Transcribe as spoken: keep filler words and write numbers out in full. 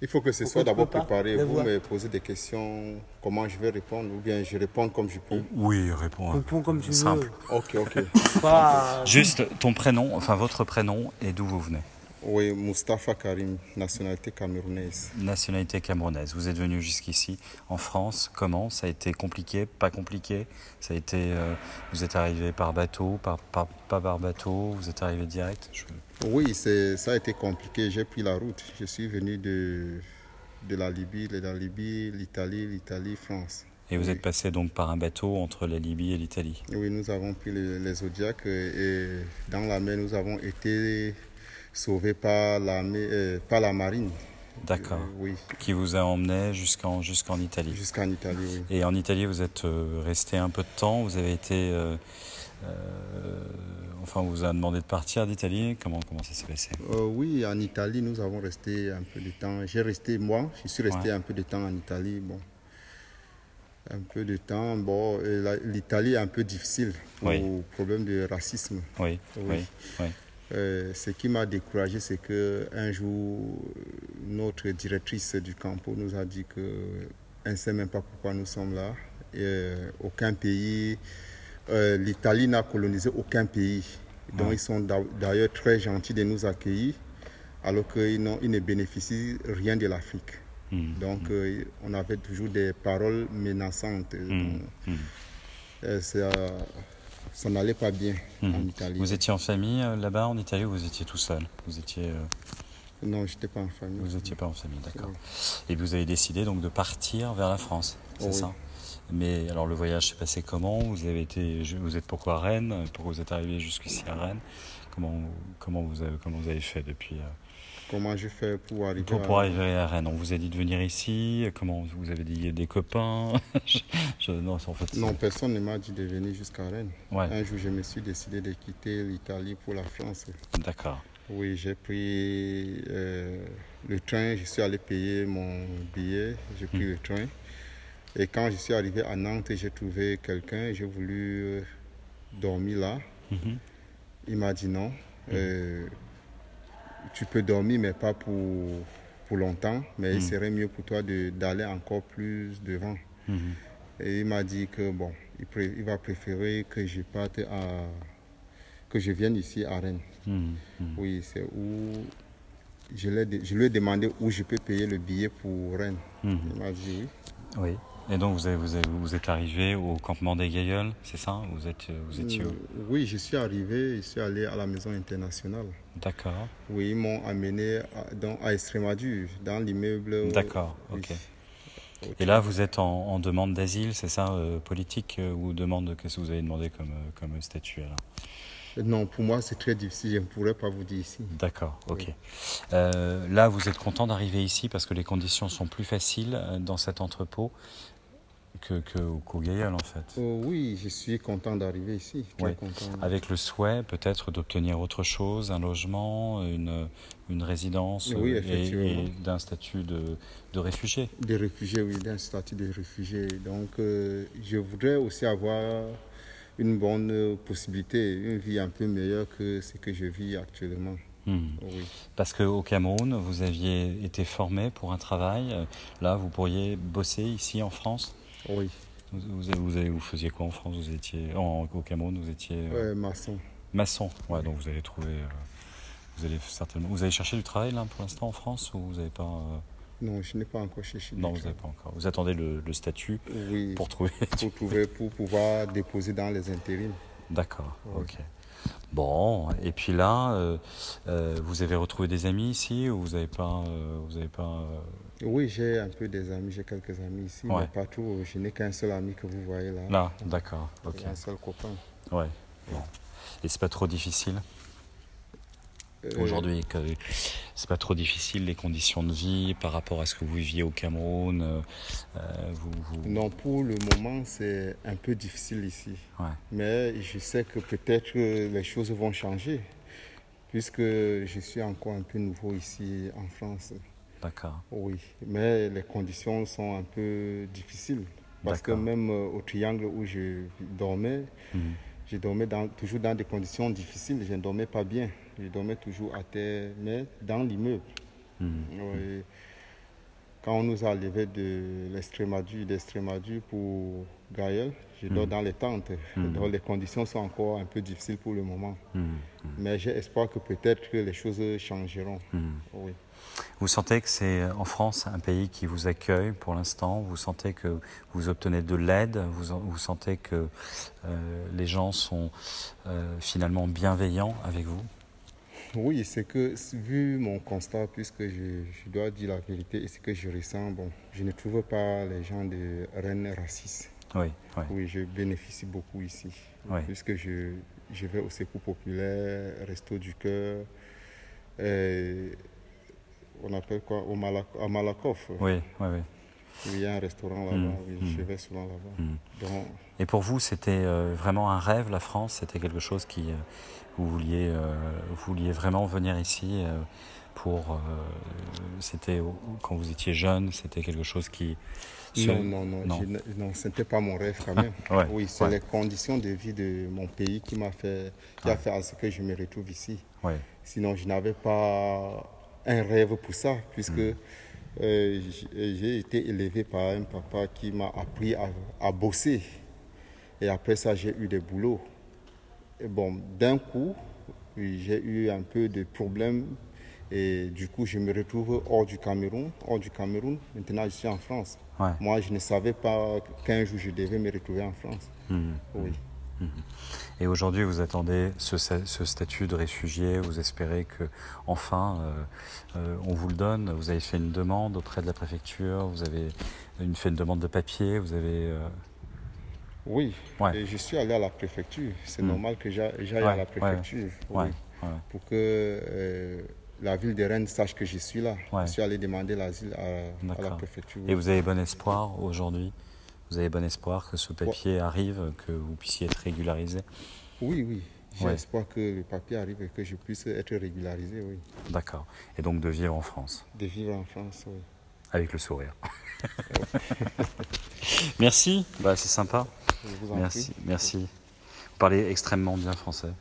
Il faut que ce Pourquoi soit tu d'abord peux pas préparé. le Vous voir me posez des questions, comment je vais répondre, ou bien je réponds comme je peux. Oui, réponds. Réponds comme tu Simple. veux. Ok, ok. Pas... Juste ton prénom, enfin votre prénom et d'où vous venez. Oui, Mustapha Karim, nationalité camerounaise. Nationalité camerounaise. Vous êtes venu jusqu'ici en France. Comment? Ça a été compliqué? Pas compliqué? Ça a été. Euh, vous êtes arrivé par bateau, par, par, pas par bateau. Vous êtes arrivé direct. Je... Oui, c'est, ça a été compliqué. J'ai pris la route. Je suis venu de, de la Libye, de la Libye, l'Italie, l'Italie, France. Et vous oui. êtes passé donc par un bateau entre la Libye et l'Italie. Oui, nous avons pris les, les Zodiacs et dans la mer, nous avons été sauvés par la, euh, par la marine. D'accord. Euh, oui. Qui vous a emmené jusqu'en jusqu'en Italie. Jusqu'en Italie, oui. Et en Italie, vous êtes euh, resté un peu de temps. Vous avez été, euh, euh, enfin, on vous a demandé de partir d'Italie. Comment comment ça s'est passé? euh, Oui, en Italie, nous avons resté un peu de temps. J'ai resté moi, je suis resté Ouais. un peu de temps en Italie. Bon, un peu de temps. Bon, l'Italie est un peu difficile pour oui. problème de racisme. Oui. Oui. oui. oui. Euh, ce qui m'a découragé, c'est qu'un jour, notre directrice du campo nous a dit qu'elle ne sait même pas pourquoi nous sommes là. Et, euh, aucun pays, euh, l'Italie n'a colonisé aucun pays. Donc ouais. Ils sont d'ailleurs très gentils de nous accueillir, alors qu'ils ils ne bénéficient rien de l'Afrique. Mmh. Donc mmh. Euh, on avait toujours des paroles menaçantes. Mmh. Donc, mmh. Euh, c'est... Euh, ça n'allait pas bien mmh. en Italie. Vous étiez en famille euh, là-bas en Italie ou vous étiez tout seul? Vous étiez euh... Non, je n'étais pas en famille. Vous n'étiez pas en famille, d'accord. Oui. Et vous avez décidé donc de partir vers la France, c'est oui. ça? Mais alors le voyage s'est passé comment? Vous avez été, vous êtes pourquoi à Rennes? Pourquoi vous êtes arrivé jusqu'ici à Rennes? Comment, comment vous avez, comment vous avez fait depuis? Euh... Comment je fais pour arriver pour, à... pour arriver à Rennes? On vous a dit de venir ici? Comment vous avez dit des copains? je, je, non, en fait, non, personne ne m'a dit de venir jusqu'à Rennes. Ouais. Un jour, je me suis décidé de quitter l'Italie pour la France. D'accord. Oui, j'ai pris euh, le train, je suis allé payer mon billet, j'ai pris mmh. le train. Et quand je suis arrivé à Nantes, j'ai trouvé quelqu'un, j'ai voulu euh, dormir là. Mmh. Il m'a dit non. Mmh. Euh, tu peux dormir, mais pas pour, pour longtemps, mais mmh. il serait mieux pour toi de, d'aller encore plus devant. Mmh. Et il m'a dit que bon, il, pré, il va préférer que je parte à, que je vienne ici à Rennes. Mmh. Oui, c'est où je, l'ai, je lui ai demandé où je peux payer le billet pour Rennes. Mmh. Il m'a dit oui. Oui. Et donc vous, avez, vous, avez, vous êtes arrivé au campement des Gailleuls, c'est ça? Vous, êtes, vous étiez où? Oui, je suis arrivé, je suis allé à la maison internationale. D'accord. Oui, ils m'ont amené à, dans, à Estrémadure, dans l'immeuble. D'accord, oui. ok. Et là, vous êtes en, en demande d'asile, c'est ça, euh, politique, euh, ou demande, qu'est-ce que vous avez demandé comme, euh, comme statut alors? Non, pour moi, c'est très difficile, je ne pourrais pas vous dire ici. D'accord, ok. Oui. Euh, là, vous êtes content d'arriver ici parce que les conditions sont plus faciles dans cet entrepôt que, que, qu'au Gailleul, en fait. Oh, oui, je suis content d'arriver ici. Oui. Content. Avec le souhait peut-être d'obtenir autre chose, un logement, une, une résidence oui, et, et d'un statut de, de réfugié. De réfugié, oui, d'un statut de réfugié. Donc, euh, je voudrais aussi avoir une bonne possibilité, une vie un peu meilleure que ce que je vis actuellement. Mmh. Oui. Parce qu'au Cameroun, vous aviez été formé pour un travail. Là, vous pourriez bosser ici en France? Oui. Vous, vous, vous, avez, vous faisiez quoi en France? Vous étiez en, au Cameroun, vous étiez euh... Ouais, maçon. Maçon. Ouais, oui. Donc vous allez trouver. Euh, vous allez certainement. Vous avez cherché du travail là pour l'instant en France ou vous n'avez pas? Euh... Non, je n'ai pas encore cherché. Non, vous n'avez pas encore. Vous attendez le, le statut oui, pour trouver. Pour trouver, pour pouvoir déposer dans les intérims. D'accord. Oui. Ok. Bon, et puis là, euh, euh, vous avez retrouvé des amis ici ou vous n'avez pas, euh, vous avez pas euh... Oui, j'ai un peu des amis, j'ai quelques amis ici, ouais. mais pas trop. Je n'ai qu'un seul ami que vous voyez là. Là, d'accord. Ok. Un seul copain. Ouais. Bon. Et c'est pas trop difficile euh... aujourd'hui que c'est pas trop difficile les conditions de vie par rapport à ce que vous viviez au Cameroun. Euh, vous, vous... Non, pour le moment c'est un peu difficile ici. Ouais. Mais je sais que peut-être les choses vont changer puisque je suis encore un peu nouveau ici en France. D'accord. Oui, mais les conditions sont un peu difficiles parce que même au Triangle où je dormais, mmh. je dormais dans, toujours dans des conditions difficiles. Je ne dormais pas bien. Je dormais toujours à terre, mais dans l'immeuble. Mmh. Oui. quand on nous a enlevé de l'Estrémadure, d'Estrémadure pour Gaël, je dors mmh. dans les tentes. Mmh. Donc les conditions sont encore un peu difficiles pour le moment. Mmh. Mais j'ai espoir que peut-être que les choses changeront. Mmh. Oui. Vous sentez que c'est en France un pays qui vous accueille pour l'instant? Vous sentez que vous obtenez de l'aide? Vous, vous sentez que euh, les gens sont euh, finalement bienveillants avec vous? Oui, c'est que, vu mon constat, puisque je, je dois dire la vérité et ce que je ressens, bon, je ne trouve pas les gens de Rennes racistes. Oui, oui. Oui, je bénéficie beaucoup ici. Oui. Puisque je, je vais au Secours populaire, Resto du Cœur, et on appelle quoi, au Malak à Malakoff. Oui, oui, oui. Il y a un restaurant là-bas, mmh, oui, mmh. je vais souvent là-bas. Mmh. Donc, et pour vous, c'était euh, vraiment un rêve, la France? C'était quelque chose qui... Euh, vous vouliez, euh, vous vouliez vraiment venir ici euh, pour... Euh, c'était quand vous étiez jeune, c'était quelque chose qui... Non, non, non, non. Je, non ce n'était pas mon rêve quand même. ouais, oui, c'est ouais. les conditions de vie de mon pays qui m'a fait, qui ouais. a fait à ce que je me retrouve ici. Ouais. Sinon, je n'avais pas un rêve pour ça, puisque mmh. euh, j'ai été élevé par un papa qui m'a appris à, à bosser. Et après ça, j'ai eu des boulots. Et bon, d'un coup, j'ai eu un peu de problèmes. Et du coup, je me retrouve hors du Cameroun. Hors du Cameroun. Maintenant, je suis en France. Ouais. Moi, je ne savais pas qu'un jour, je devais me retrouver en France. Mmh. Oui. Mmh. Et aujourd'hui, vous attendez ce, ce statut de réfugié. Vous espérez que, enfin, euh, euh, on vous le donne. Vous avez fait une demande auprès de la préfecture. Vous avez une, fait une demande de papier. Vous avez... Euh... Oui. Ouais. Et je suis allé à la préfecture. C'est mmh. normal que j'aille ouais. à la préfecture. Ouais. Oui. Ouais. Pour que... Euh, la ville de Rennes sache que je suis là. Ouais. Je suis allé demander l'asile à, à la préfecture. Et vous avez bon espoir aujourd'hui? Vous avez bon espoir que ce papier ouais. arrive, que vous puissiez être régularisé? Oui, oui. J'ai ouais. espoir que le papier arrive et que je puisse être régularisé, oui. D'accord. Et donc de vivre en France? De vivre en France, oui. Avec le sourire. Merci, bah, c'est sympa. Je vous en merci, prie. merci. Vous parlez extrêmement bien français.